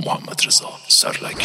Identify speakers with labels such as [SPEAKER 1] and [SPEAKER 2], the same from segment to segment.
[SPEAKER 1] محمد رضا سرلک.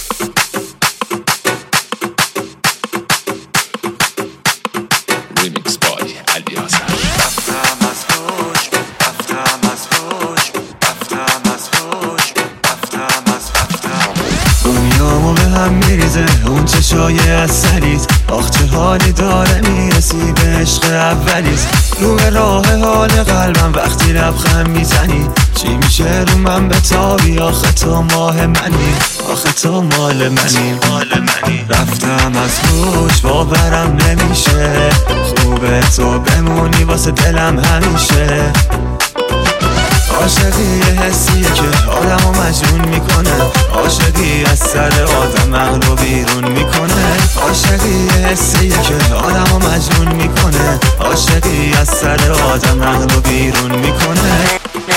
[SPEAKER 1] ریمیکس بای علی حسن.
[SPEAKER 2] رفتم از هوش، رفتم از هوش، رفتم از هوش، رفتم از دنیامو به هم میریزه اون چشای اصلیت. آخ چه حالی داره میرسی به عشق اولیت. رو به راه حال قلبم وقتی لبخند میزنی. چی میشه رو من بتابی؟ آخه تو ماه منی، آخه تو مال منی. رفتم از هوش باورم نمیشه. خوبه تو بمونی واسه دلم همیشه. عاشقی یه حسیه که آدمو مجنون میکنه. عاشقی از سر آدم عقلو بیرون میکنه. عاشقی یه حسیه که آدمو مجنون میکنه. عاشقی از سر آدم عقلو بیرون میکنه.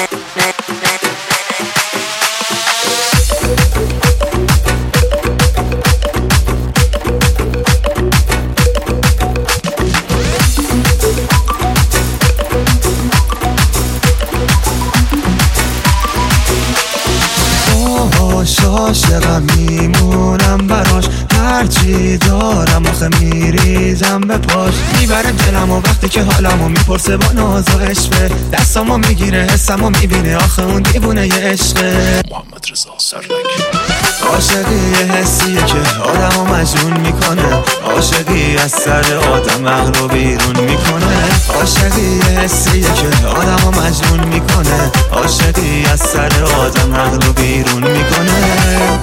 [SPEAKER 2] عاشقم میمونم براش. هرچی دارم آخه میریزم به پاش. میبره دلم و وقتی که حالمو میپرسه با ناز و عشقه. دستامو میگیره حسمو میبینه آخه اون دیوونه یه عشقه.
[SPEAKER 1] محمد رضا سرلک.
[SPEAKER 2] عاشقی یه حسیه که آدمو مجنون میکنه. عاشقی از سر آدم عقلو بیرون میکنه. عاشقی یه حسیه که آدمو مجنون میکنه. عاشقی از سر آدم عقلو بیرون میکنه.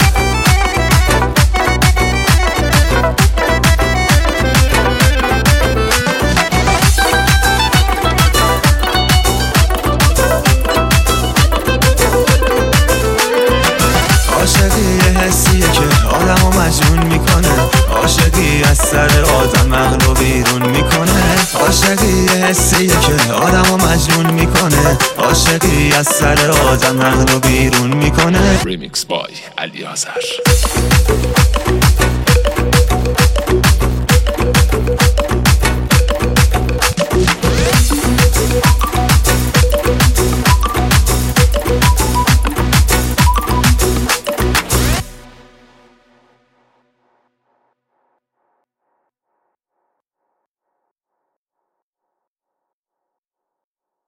[SPEAKER 2] عاشقی یه حسیه که آدمو مجنون میکنه. عاشقی از سر آدم عقلو بیرون میکنه. عاشقی یه حسیه که آدمو مجنون میکنه. عاشقی از سر آدم عقلو بیرون میکنه.
[SPEAKER 1] ریمیکس بای علی حسن.